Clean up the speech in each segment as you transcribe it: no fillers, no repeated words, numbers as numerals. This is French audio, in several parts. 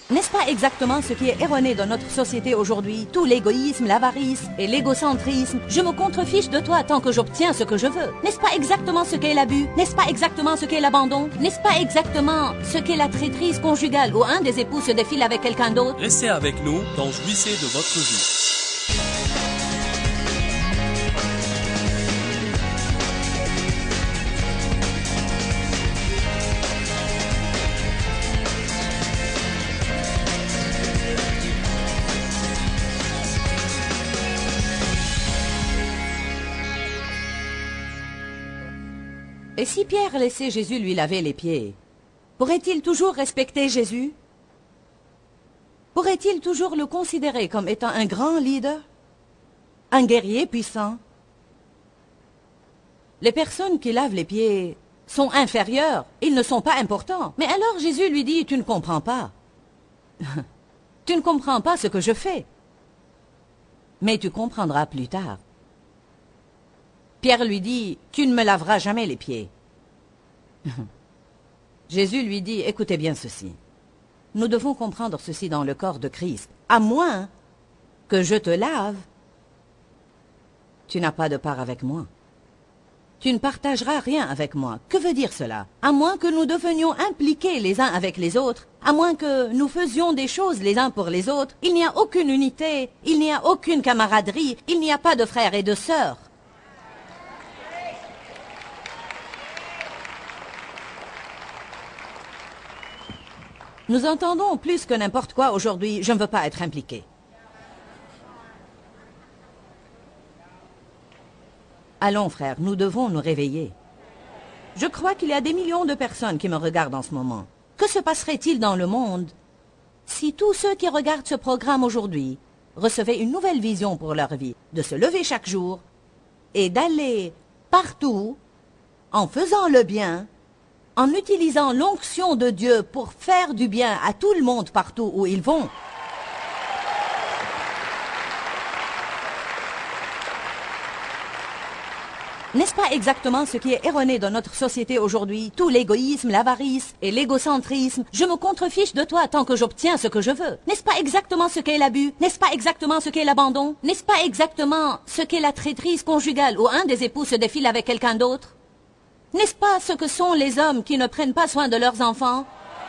N'est-ce pas exactement ce qui est erroné dans notre société aujourd'hui? Tout l'égoïsme, l'avarice et l'égocentrisme. Je me contrefiche de toi tant que j'obtiens ce que je veux. N'est-ce pas exactement ce qu'est l'abus? N'est-ce pas exactement ce qu'est l'abandon? N'est-ce pas exactement ce qu'est la traîtrise conjugale où un des époux se défile avec quelqu'un d'autre? Restez avec nous dans Jouissez de votre vie. Et si Pierre laissait Jésus lui laver les pieds, pourrait-il toujours respecter Jésus? Pourrait-il toujours le considérer comme étant un grand leader? Un guerrier puissant? Les personnes qui lavent les pieds sont inférieures, ils ne sont pas importants. Mais alors Jésus lui dit, tu ne comprends pas. Tu ne comprends pas ce que je fais. Mais tu comprendras plus tard. Pierre lui dit, tu ne me laveras jamais les pieds. Jésus lui dit, écoutez bien ceci. Nous devons comprendre ceci dans le corps de Christ. À moins que je te lave, tu n'as pas de part avec moi. Tu ne partageras rien avec moi. Que veut dire cela? À moins que nous devenions impliqués les uns avec les autres, à moins que nous faisions des choses les uns pour les autres, il n'y a aucune unité, il n'y a aucune camaraderie, il n'y a pas de frères et de sœurs. Nous entendons plus que n'importe quoi aujourd'hui, je ne veux pas être impliqué. Allons, frères, nous devons nous réveiller. Je crois qu'il y a des millions de personnes qui me regardent en ce moment. Que se passerait-il dans le monde si tous ceux qui regardent ce programme aujourd'hui recevaient une nouvelle vision pour leur vie, de se lever chaque jour et d'aller partout en faisant le bien, en utilisant l'onction de Dieu pour faire du bien à tout le monde partout où ils vont. N'est-ce pas exactement ce qui est erroné dans notre société aujourd'hui? Tout l'égoïsme, l'avarice et l'égocentrisme. Je me contrefiche de toi tant que j'obtiens ce que je veux. N'est-ce pas exactement ce qu'est l'abus? N'est-ce pas exactement ce qu'est l'abandon? N'est-ce pas exactement ce qu'est la traîtrise conjugale où un des époux se défile avec quelqu'un d'autre? N'est-ce pas ce que sont les hommes qui ne prennent pas soin de leurs enfants?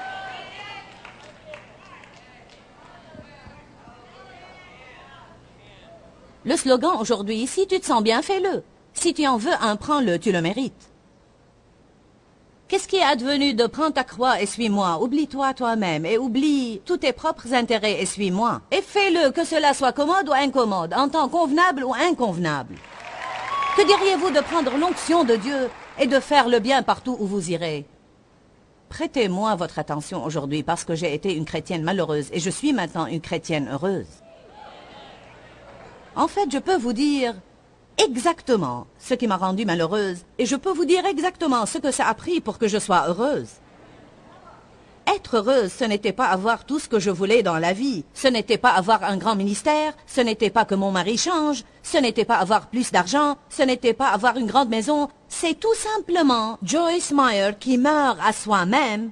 Le slogan aujourd'hui, si tu te sens bien, fais-le. Si tu en veux un, prends-le, tu le mérites. Qu'est-ce qui est advenu de prends ta croix et suis-moi? Oublie-toi toi-même et oublie tous tes propres intérêts et suis-moi. Et fais-le, que cela soit commode ou incommode, en temps convenable ou inconvenable. Que diriez-vous de prendre l'onction de Dieu et de faire le bien partout où vous irez? Prêtez-moi votre attention aujourd'hui parce que j'ai été une chrétienne malheureuse et je suis maintenant une chrétienne heureuse. En fait, je peux vous dire exactement ce qui m'a rendue malheureuse et je peux vous dire exactement ce que ça a pris pour que je sois heureuse. Être heureuse, ce n'était pas avoir tout ce que je voulais dans la vie. Ce n'était pas avoir un grand ministère. Ce n'était pas que mon mari change. Ce n'était pas avoir plus d'argent. Ce n'était pas avoir une grande maison. C'est tout simplement Joyce Meyer qui meurt à soi-même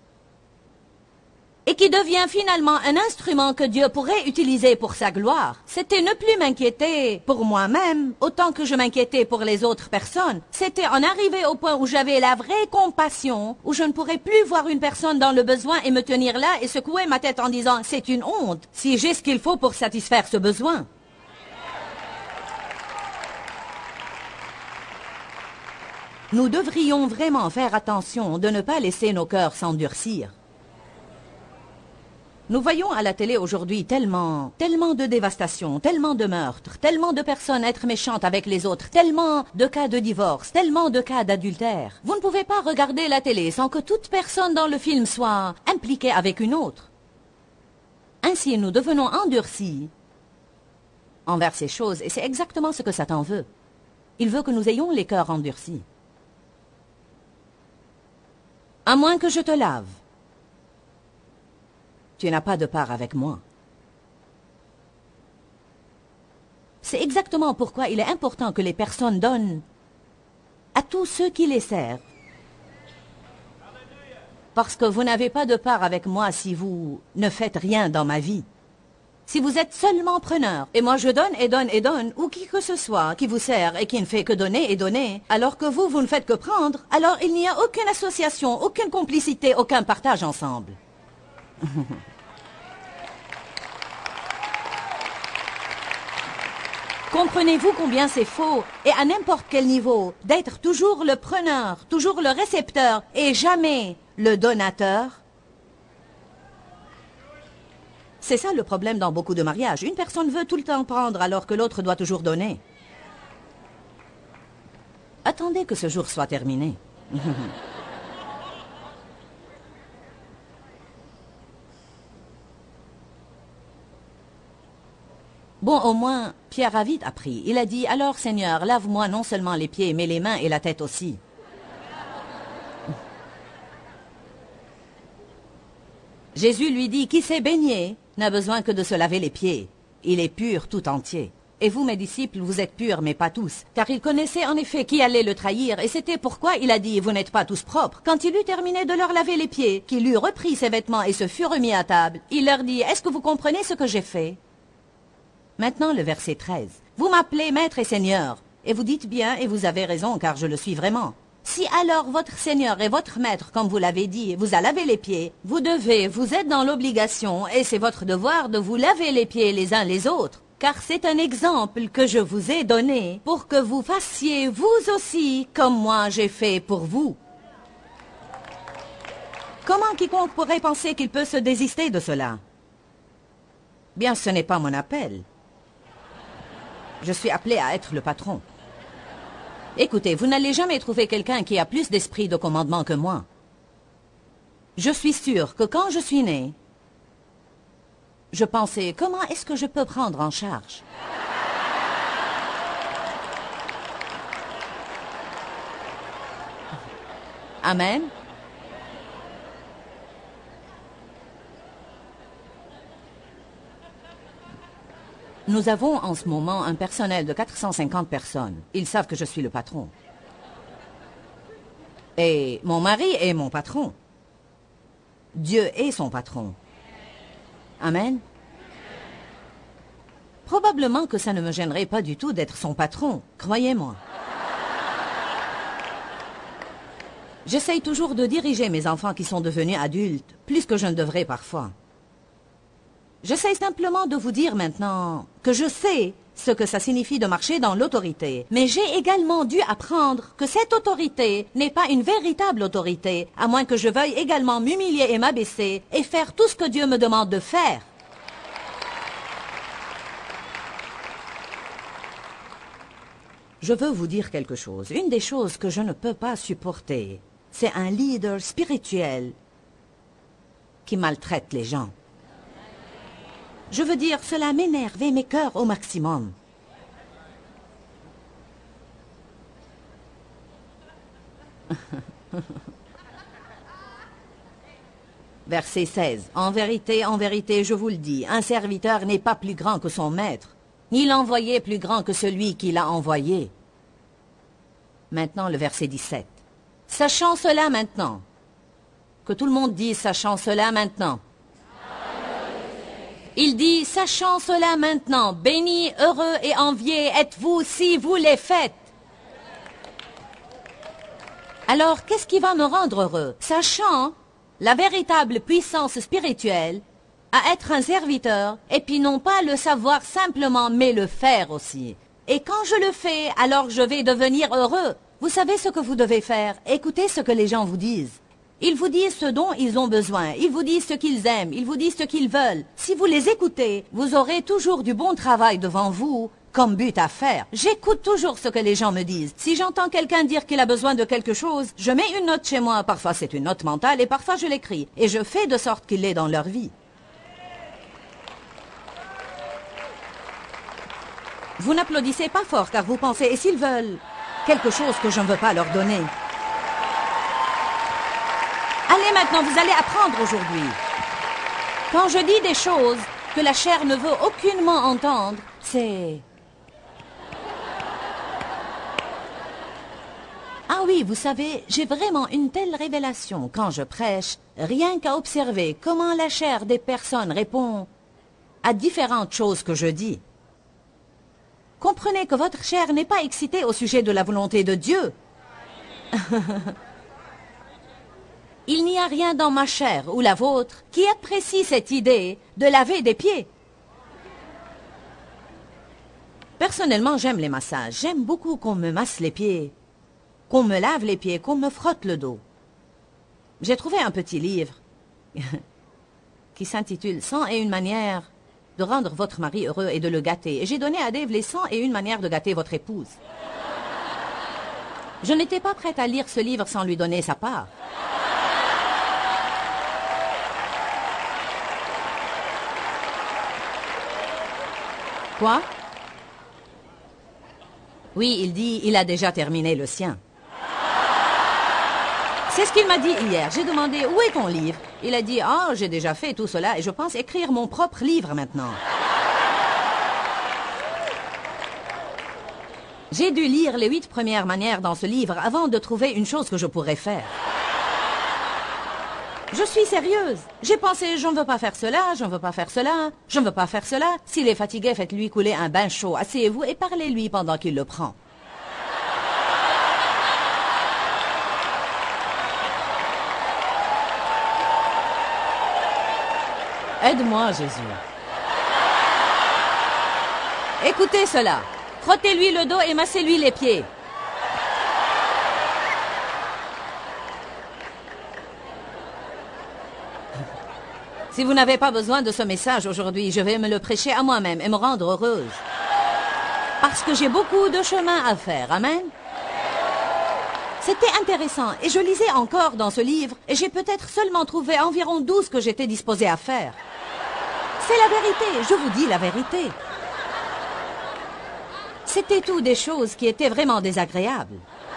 et qui devient finalement un instrument que Dieu pourrait utiliser pour sa gloire. C'était ne plus m'inquiéter pour moi-même autant que je m'inquiétais pour les autres personnes. C'était en arriver au point où j'avais la vraie compassion, où je ne pourrais plus voir une personne dans le besoin et me tenir là et secouer ma tête en disant « c'est une honte si j'ai ce qu'il faut pour satisfaire ce besoin ». Nous devrions vraiment faire attention de ne pas laisser nos cœurs s'endurcir. Nous voyons à la télé aujourd'hui tellement de dévastation, tellement de meurtres, tellement de personnes être méchantes avec les autres, tellement de cas de divorce, tellement de cas d'adultère. Vous ne pouvez pas regarder la télé sans que toute personne dans le film soit impliquée avec une autre. Ainsi, nous devenons endurcis envers ces choses, et c'est exactement ce que Satan veut. Il veut que nous ayons les cœurs endurcis. À moins que je te lave, tu n'as pas de part avec moi. C'est exactement pourquoi il est important que les personnes donnent à tous ceux qui les servent. Parce que vous n'avez pas de part avec moi si vous ne faites rien dans ma vie. Si vous êtes seulement preneur, et moi je donne et donne et donne, ou qui que ce soit qui vous sert et qui ne fait que donner et donner, alors que vous ne faites que prendre, alors il n'y a aucune association, aucune complicité, aucun partage ensemble. Comprenez-vous combien c'est faux, et à n'importe quel niveau, d'être toujours le preneur, toujours le récepteur, et jamais le donateur? C'est ça le problème dans beaucoup de mariages. Une personne veut tout le temps prendre alors que l'autre doit toujours donner. Attendez que ce jour soit terminé. Bon, au moins, Pierre a vite appris. Il a dit, alors Seigneur, lave-moi non seulement les pieds, mais les mains et la tête aussi. Jésus lui dit, qui s'est baigné n'a besoin que de se laver les pieds. Il est pur tout entier. Et vous, mes disciples, vous êtes purs, mais pas tous. Car il connaissait en effet qui allait le trahir, et c'était pourquoi il a dit, vous n'êtes pas tous propres. Quand il eut terminé de leur laver les pieds, qu'il eut repris ses vêtements et se fut remis à table, il leur dit, est-ce que vous comprenez ce que j'ai fait? Maintenant, le verset 13. Vous m'appelez Maître et Seigneur, et vous dites bien, et vous avez raison, car je le suis vraiment. Si alors votre Seigneur et votre Maître, comme vous l'avez dit, vous a lavé les pieds, vous êtes dans l'obligation, et c'est votre devoir de vous laver les pieds les uns les autres, car c'est un exemple que je vous ai donné, pour que vous fassiez vous aussi, comme moi j'ai fait pour vous. Comment quiconque pourrait penser qu'il peut se désister de cela? Bien, ce n'est pas mon appel. Je suis appelé à être le patron. Écoutez, vous n'allez jamais trouver quelqu'un qui a plus d'esprit de commandement que moi. Je suis sûr que quand je suis né, je pensais, comment est-ce que je peux prendre en charge? Amen. Nous avons en ce moment un personnel de 450 personnes. Ils savent que je suis le patron. Et mon mari est mon patron. Dieu est son patron. Amen. Probablement que ça ne me gênerait pas du tout d'être son patron, croyez-moi. J'essaye toujours de diriger mes enfants qui sont devenus adultes, plus que je ne devrais parfois. J'essaie simplement de vous dire maintenant que je sais ce que ça signifie de marcher dans l'autorité. Mais j'ai également dû apprendre que cette autorité n'est pas une véritable autorité, à moins que je veuille également m'humilier et m'abaisser et faire tout ce que Dieu me demande de faire. Je veux vous dire quelque chose. Une des choses que je ne peux pas supporter, c'est un leader spirituel qui maltraite les gens. Je veux dire, cela m'énerve et m'écoeure au maximum. Verset 16. En vérité, je vous le dis, un serviteur n'est pas plus grand que son maître, ni l'envoyé plus grand que celui qui l'a envoyé. Maintenant, le verset 17. Sachant cela maintenant, que tout le monde dise sachant cela maintenant. Il dit, sachant cela maintenant, bénis, heureux et enviés êtes-vous si vous les faites. Alors, qu'est-ce qui va me rendre heureux? Sachant la véritable puissance spirituelle à être un serviteur, et puis non pas le savoir simplement, mais le faire aussi. Et quand je le fais, alors je vais devenir heureux. Vous savez ce que vous devez faire? Écoutez ce que les gens vous disent. Ils vous disent ce dont ils ont besoin, ils vous disent ce qu'ils aiment, ils vous disent ce qu'ils veulent. Si vous les écoutez, vous aurez toujours du bon travail devant vous comme but à faire. J'écoute toujours ce que les gens me disent. Si j'entends quelqu'un dire qu'il a besoin de quelque chose, je mets une note chez moi. Parfois c'est une note mentale et parfois je l'écris. Et je fais de sorte qu'il l'ait dans leur vie. Vous n'applaudissez pas fort car vous pensez, et s'ils veulent quelque chose que je ne veux pas leur donner? Allez maintenant, vous allez apprendre aujourd'hui. Quand je dis des choses que la chair ne veut aucunement entendre, c'est... Ah oui, vous savez, j'ai vraiment une telle révélation quand je prêche, rien qu'à observer comment la chair des personnes répond à différentes choses que je dis. Comprenez que votre chair n'est pas excitée au sujet de la volonté de Dieu. Il n'y a rien dans ma chair ou la vôtre qui apprécie cette idée de laver des pieds. Personnellement, j'aime les massages. J'aime beaucoup qu'on me masse les pieds, qu'on me lave les pieds, qu'on me frotte le dos. J'ai trouvé un petit livre qui s'intitule « 101 manières de rendre votre mari heureux et de le gâter ». Et j'ai donné à Dave les 101 manières de gâter votre épouse. Je n'étais pas prête à lire ce livre sans lui donner sa part. Quoi? Oui, il dit, il a déjà terminé le sien. C'est ce qu'il m'a dit hier. J'ai demandé, où est ton livre? Il a dit, ah, j'ai déjà fait tout cela et je pense écrire mon propre livre maintenant. J'ai dû lire les 8 premières manières dans ce livre avant de trouver une chose que je pourrais faire. Je suis sérieuse. J'ai pensé, je ne veux pas faire cela, je ne veux pas faire cela, je ne veux pas faire cela. S'il est fatigué, faites-lui couler un bain chaud. Asseyez-vous et parlez-lui pendant qu'il le prend. Aide-moi, Jésus. Écoutez cela. Frottez-lui le dos et massez-lui les pieds. Si vous n'avez pas besoin de ce message aujourd'hui, je vais me le prêcher à moi-même et me rendre heureuse. Parce que j'ai beaucoup de chemin à faire. Amen. C'était intéressant et je lisais encore dans ce livre et j'ai peut-être seulement trouvé environ 12 que j'étais disposée à faire. C'est la vérité, je vous dis la vérité. C'était tout des choses qui étaient vraiment désagréables.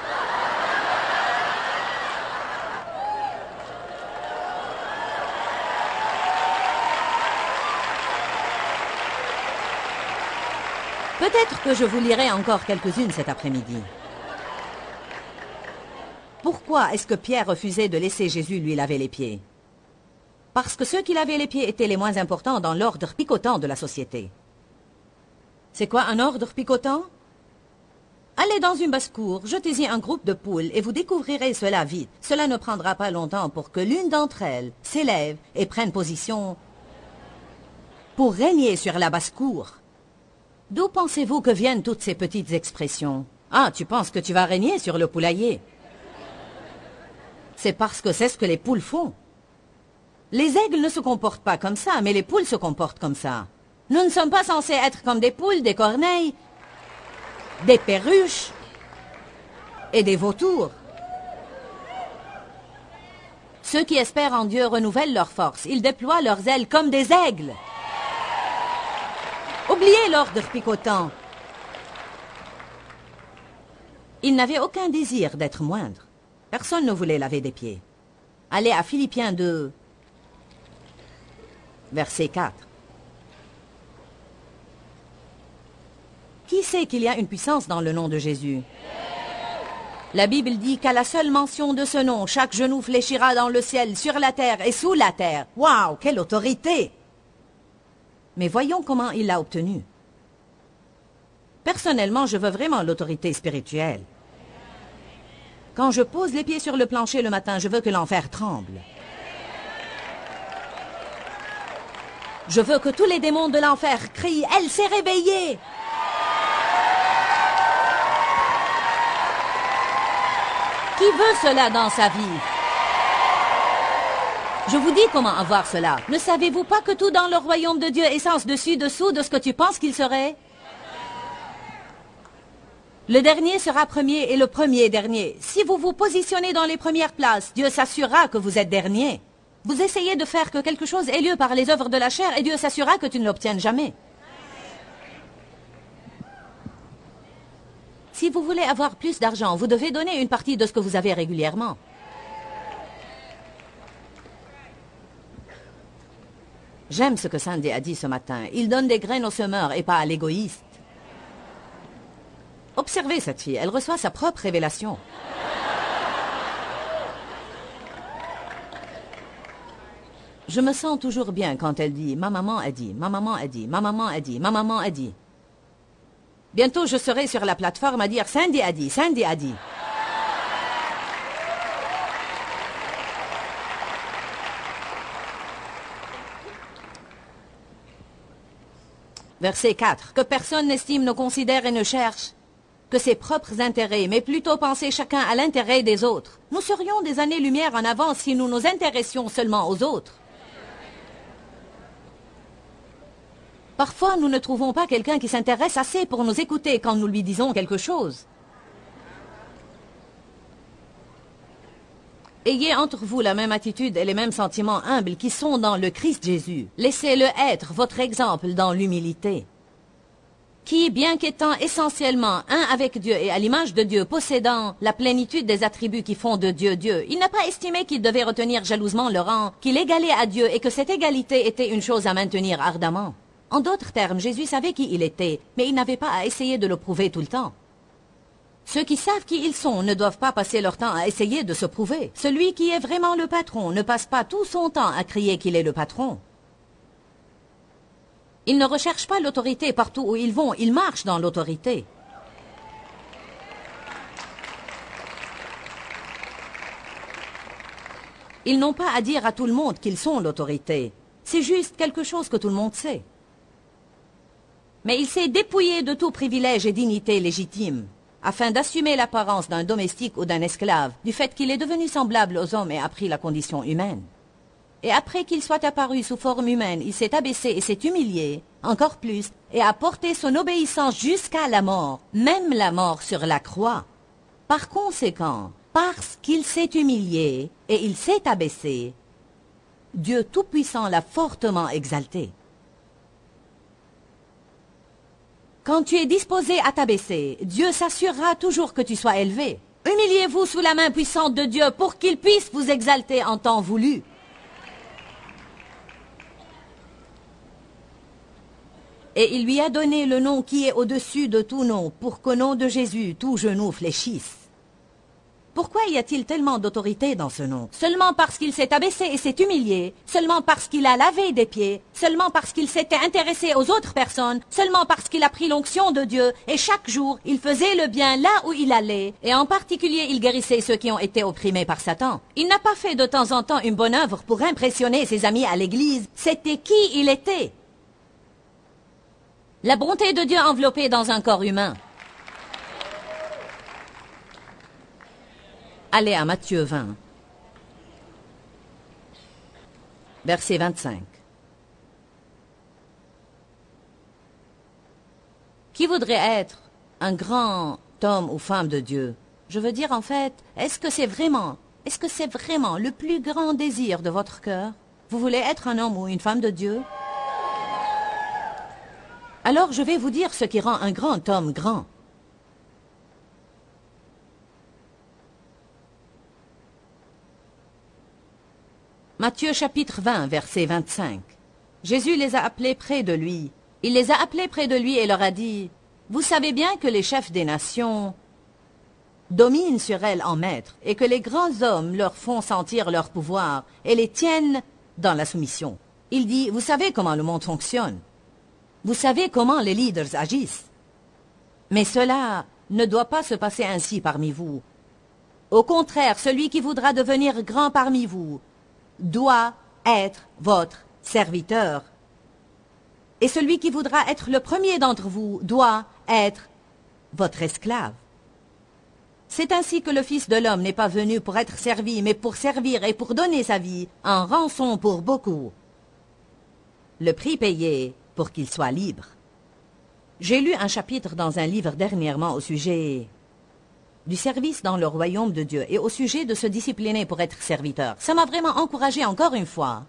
Peut-être que je vous lirai encore quelques-unes cet après-midi. Pourquoi est-ce que Pierre refusait de laisser Jésus lui laver les pieds? Parce que ceux qui lavaient les pieds étaient les moins importants dans l'ordre picotant de la société. C'est quoi un ordre picotant? Allez dans une basse-cour, jetez-y un groupe de poules et vous découvrirez cela vite. Cela ne prendra pas longtemps pour que l'une d'entre elles s'élève et prenne position pour régner sur la basse-cour. D'où pensez-vous que viennent toutes ces petites expressions? Ah, tu penses que tu vas régner sur le poulailler? C'est parce que c'est ce que les poules font. Les aigles ne se comportent pas comme ça, mais les poules se comportent comme ça. Nous ne sommes pas censés être comme des poules, des corneilles, des perruches et des vautours. Ceux qui espèrent en Dieu renouvellent leurs forces. Ils déploient leurs ailes comme des aigles. Oubliez l'ordre picotant. Ils n'avaient aucun désir d'être moindres. Personne ne voulait laver des pieds. Allez à Philippiens 2, verset 4. Qui sait qu'il y a une puissance dans le nom de Jésus? La Bible dit qu'à la seule mention de ce nom, chaque genou fléchira dans le ciel, sur la terre et sous la terre. Waouh, quelle autorité! Mais voyons comment il l'a obtenue. Personnellement, je veux vraiment l'autorité spirituelle. Quand je pose les pieds sur le plancher le matin, je veux que l'enfer tremble. Je veux que tous les démons de l'enfer crient « Elle s'est réveillée !» Qui veut cela dans sa vie? Je vous dis comment avoir cela. Ne savez-vous pas que tout dans le royaume de Dieu est sens dessus, dessous de ce que tu penses qu'il serait? Le dernier sera premier et le premier dernier. Si vous vous positionnez dans les premières places, Dieu s'assurera que vous êtes dernier. Vous essayez de faire que quelque chose ait lieu par les œuvres de la chair et Dieu s'assurera que tu ne l'obtiennes jamais. Si vous voulez avoir plus d'argent, vous devez donner une partie de ce que vous avez régulièrement. J'aime ce que Sandy a dit ce matin. Il donne des graines aux semeurs et pas à l'égoïste. Observez cette fille, elle reçoit sa propre révélation. Je me sens toujours bien quand elle dit « Ma maman a dit, ma maman a dit, ma maman a dit, ma maman a dit ». Bientôt, je serai sur la plateforme à dire « Sandy a dit, Sandy a dit ». Verset 4. Que personne n'estime, ne considère et ne cherche que ses propres intérêts, mais plutôt penser chacun à l'intérêt des autres. Nous serions des années-lumière en avance si nous nous intéressions seulement aux autres. Parfois, nous ne trouvons pas quelqu'un qui s'intéresse assez pour nous écouter quand nous lui disons quelque chose. Ayez entre vous la même attitude et les mêmes sentiments humbles qui sont dans le Christ Jésus. Laissez-le être votre exemple dans l'humilité. Qui, bien qu'étant essentiellement un avec Dieu et à l'image de Dieu, possédant la plénitude des attributs qui font de Dieu Dieu, il n'a pas estimé qu'il devait retenir jalousement le rang, qu'il égalait à Dieu et que cette égalité était une chose à maintenir ardemment. En d'autres termes, Jésus savait qui il était, mais il n'avait pas à essayer de le prouver tout le temps. Ceux qui savent qui ils sont ne doivent pas passer leur temps à essayer de se prouver. Celui qui est vraiment le patron ne passe pas tout son temps à crier qu'il est le patron. Ils ne recherchent pas l'autorité partout où ils vont, ils marchent dans l'autorité. Ils n'ont pas à dire à tout le monde qu'ils sont l'autorité. C'est juste quelque chose que tout le monde sait. Mais il s'est dépouillé de tout privilège et dignité légitime, afin d'assumer l'apparence d'un domestique ou d'un esclave, du fait qu'il est devenu semblable aux hommes et a pris la condition humaine. Et après qu'il soit apparu sous forme humaine, il s'est abaissé et s'est humilié, encore plus, et a porté son obéissance jusqu'à la mort, même la mort sur la croix. Par conséquent, parce qu'il s'est humilié et il s'est abaissé, Dieu Tout-Puissant l'a fortement exalté. Quand tu es disposé à t'abaisser, Dieu s'assurera toujours que tu sois élevé. Humiliez-vous sous la main puissante de Dieu pour qu'il puisse vous exalter en temps voulu. Et il lui a donné le nom qui est au-dessus de tout nom, pour qu'au nom de Jésus, tout genou fléchisse. Pourquoi y a-t-il tellement d'autorité dans ce nom? Seulement parce qu'il s'est abaissé et s'est humilié, seulement parce qu'il a lavé des pieds, seulement parce qu'il s'était intéressé aux autres personnes, seulement parce qu'il a pris l'onction de Dieu, et chaque jour, il faisait le bien là où il allait, et en particulier, il guérissait ceux qui ont été opprimés par Satan. Il n'a pas fait de temps en temps une bonne œuvre pour impressionner ses amis à l'église, c'était qui il était. La bonté de Dieu enveloppée dans un corps humain. Allez à Matthieu 20, verset 25. Qui voudrait être un grand homme ou femme de Dieu? Je veux dire en fait, est-ce que c'est vraiment le plus grand désir de votre cœur? Vous voulez être un homme ou une femme de Dieu? Alors je vais vous dire ce qui rend un grand homme grand. Matthieu chapitre 20, verset 25. Jésus les a appelés près de lui. Il les a appelés près de lui et leur a dit, « Vous savez bien que les chefs des nations dominent sur elles en maîtres, et que les grands hommes leur font sentir leur pouvoir et les tiennent dans la soumission. » Il dit, « Vous savez comment le monde fonctionne. Vous savez comment les leaders agissent. Mais cela ne doit pas se passer ainsi parmi vous. Au contraire, celui qui voudra devenir grand parmi vous doit être votre serviteur. Et celui qui voudra être le premier d'entre vous doit être votre esclave. C'est ainsi que le Fils de l'homme n'est pas venu pour être servi, mais pour servir et pour donner sa vie en rançon pour beaucoup. Le prix payé pour qu'il soit libre. J'ai lu un chapitre dans un livre dernièrement au sujet du service dans le royaume de Dieu et au sujet de se discipliner pour être serviteur. Ça m'a vraiment encouragé encore une fois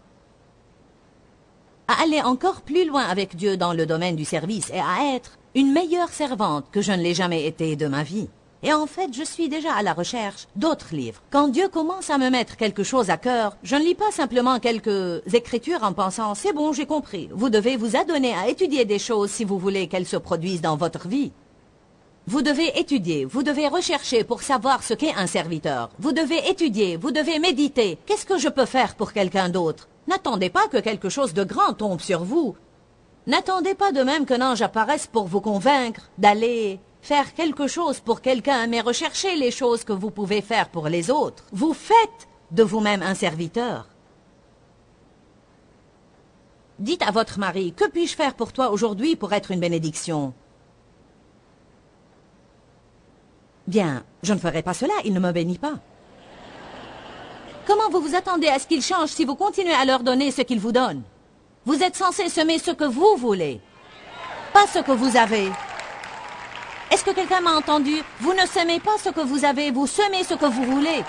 à aller encore plus loin avec Dieu dans le domaine du service et à être une meilleure servante que je ne l'ai jamais été de ma vie. Et en fait, je suis déjà à la recherche d'autres livres. Quand Dieu commence à me mettre quelque chose à cœur, je ne lis pas simplement quelques écritures en pensant « c'est bon, j'ai compris ». Vous devez vous adonner à étudier des choses si vous voulez qu'elles se produisent dans votre vie. Vous devez étudier, vous devez rechercher pour savoir ce qu'est un serviteur. Vous devez étudier, vous devez méditer. Qu'est-ce que je peux faire pour quelqu'un d'autre? N'attendez pas que quelque chose de grand tombe sur vous. N'attendez pas de même qu'un ange apparaisse pour vous convaincre d'aller faire quelque chose pour quelqu'un, mais recherchez les choses que vous pouvez faire pour les autres. Vous faites de vous-même un serviteur. Dites à votre mari, que puis-je faire pour toi aujourd'hui pour être une bénédiction? Bien, je ne ferai pas cela, il ne me bénit pas. Comment vous vous attendez à ce qu'il change si vous continuez à leur donner ce qu'il vous donne? Vous êtes censé semer ce que vous voulez, pas ce que vous avez. Est-ce que quelqu'un m'a entendu? Vous ne semez pas ce que vous avez, vous semez ce que vous voulez.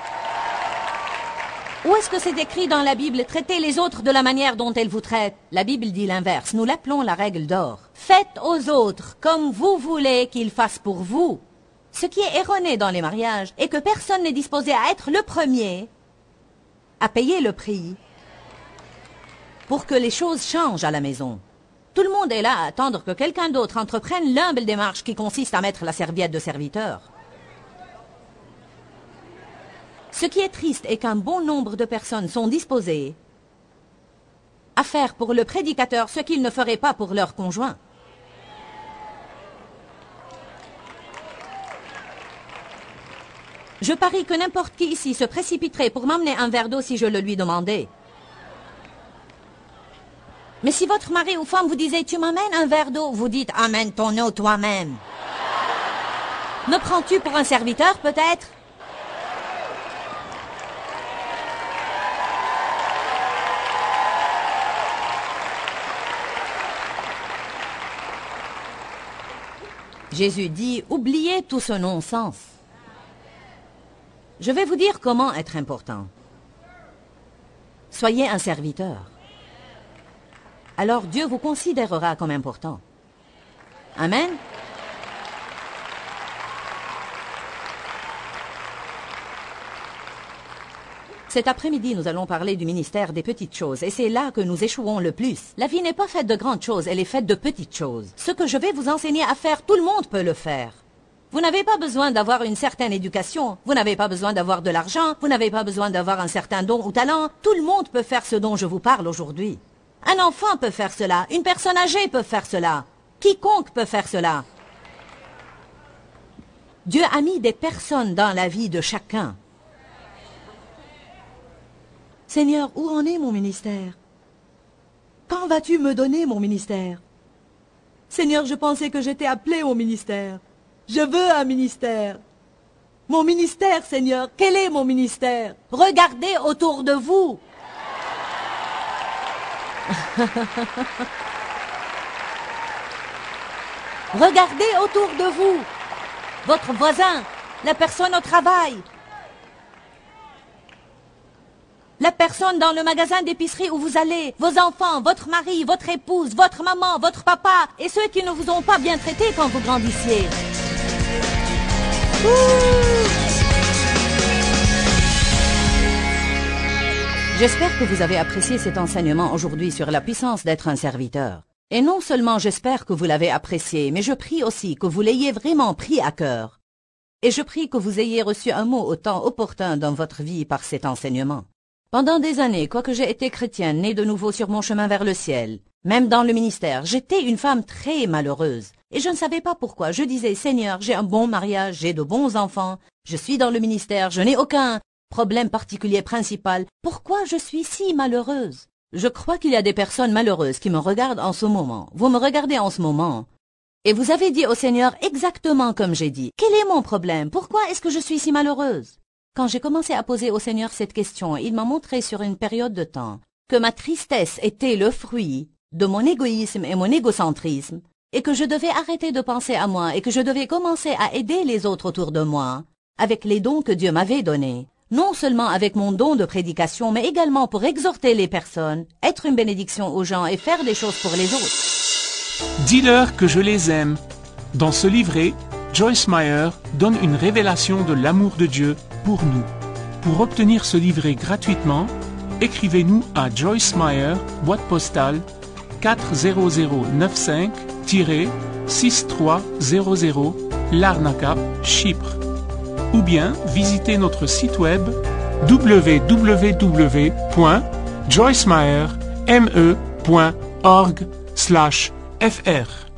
Où est-ce que c'est écrit dans la Bible? Traitez les autres de la manière dont elles vous traitent. La Bible dit l'inverse. Nous l'appelons la règle d'or. Faites aux autres comme vous voulez qu'ils fassent pour vous. Ce qui est erroné dans les mariages est que personne n'est disposé à être le premier à payer le prix pour que les choses changent à la maison. Tout le monde est là à attendre que quelqu'un d'autre entreprenne l'humble démarche qui consiste à mettre la serviette de serviteur. Ce qui est triste est qu'un bon nombre de personnes sont disposées à faire pour le prédicateur ce qu'ils ne feraient pas pour leur conjoint. Je parie que n'importe qui ici se précipiterait pour m'emmener un verre d'eau si je le lui demandais. Mais si votre mari ou femme vous disait « Tu m'amènes un verre d'eau », vous dites « Amène ton eau toi-même ». Me prends-tu pour un serviteur peut-être? Jésus dit « Oubliez tout ce non-sens ». Je vais vous dire comment être important. Soyez un serviteur. Alors Dieu vous considérera comme important. Amen. Cet après-midi, nous allons parler du ministère des petites choses, et c'est là que nous échouons le plus. La vie n'est pas faite de grandes choses, elle est faite de petites choses. Ce que je vais vous enseigner à faire, tout le monde peut le faire. Vous n'avez pas besoin d'avoir une certaine éducation, vous n'avez pas besoin d'avoir de l'argent, vous n'avez pas besoin d'avoir un certain don ou talent. Tout le monde peut faire ce dont je vous parle aujourd'hui. Un enfant peut faire cela, une personne âgée peut faire cela, quiconque peut faire cela. Dieu a mis des personnes dans la vie de chacun. Seigneur, où en est mon ministère? Quand vas-tu me donner mon ministère? Seigneur, je pensais que j'étais appelé au ministère. Je veux un ministère. Mon ministère, Seigneur, quel est mon ministère? Regardez autour de vous. Regardez autour de vous. Votre voisin, la personne au travail, la personne dans le magasin d'épicerie où vous allez, vos enfants, votre mari, votre épouse, votre maman, votre papa et ceux qui ne vous ont pas bien traité quand vous grandissiez. J'espère que vous avez apprécié cet enseignement aujourd'hui sur la puissance d'être un serviteur. Et non seulement j'espère que vous l'avez apprécié, mais je prie aussi que vous l'ayez vraiment pris à cœur. Et je prie que vous ayez reçu un mot au temps opportun dans votre vie par cet enseignement. Pendant des années, quoique j'ai été chrétienne, née de nouveau sur mon chemin vers le ciel, même dans le ministère, j'étais une femme très malheureuse. Et je ne savais pas pourquoi. Je disais, Seigneur, j'ai un bon mariage, j'ai de bons enfants, je suis dans le ministère, je n'ai aucun problème particulier principal. Pourquoi je suis si malheureuse? Je crois qu'il y a des personnes malheureuses qui me regardent en ce moment. Vous me regardez en ce moment. Et vous avez dit au Seigneur exactement comme j'ai dit. Quel est mon problème? Pourquoi est-ce que je suis si malheureuse? Quand j'ai commencé à poser au Seigneur cette question, il m'a montré sur une période de temps que ma tristesse était le fruit de mon égoïsme et mon égocentrisme, et que je devais arrêter de penser à moi et que je devais commencer à aider les autres autour de moi avec les dons que Dieu m'avait donnés. Non seulement avec mon don de prédication, mais également pour exhorter les personnes, être une bénédiction aux gens et faire des choses pour les autres. Dis-leur que je les aime. Dans ce livret, Joyce Meyer donne une révélation de l'amour de Dieu pour nous. Pour obtenir ce livret gratuitement, écrivez-nous à Joyce Meyer, boîte postale 40095-6300, Larnaca, Chypre. Ou bien visitez notre site web www.joycemeyer.com. joycemeyer.me.org/fr.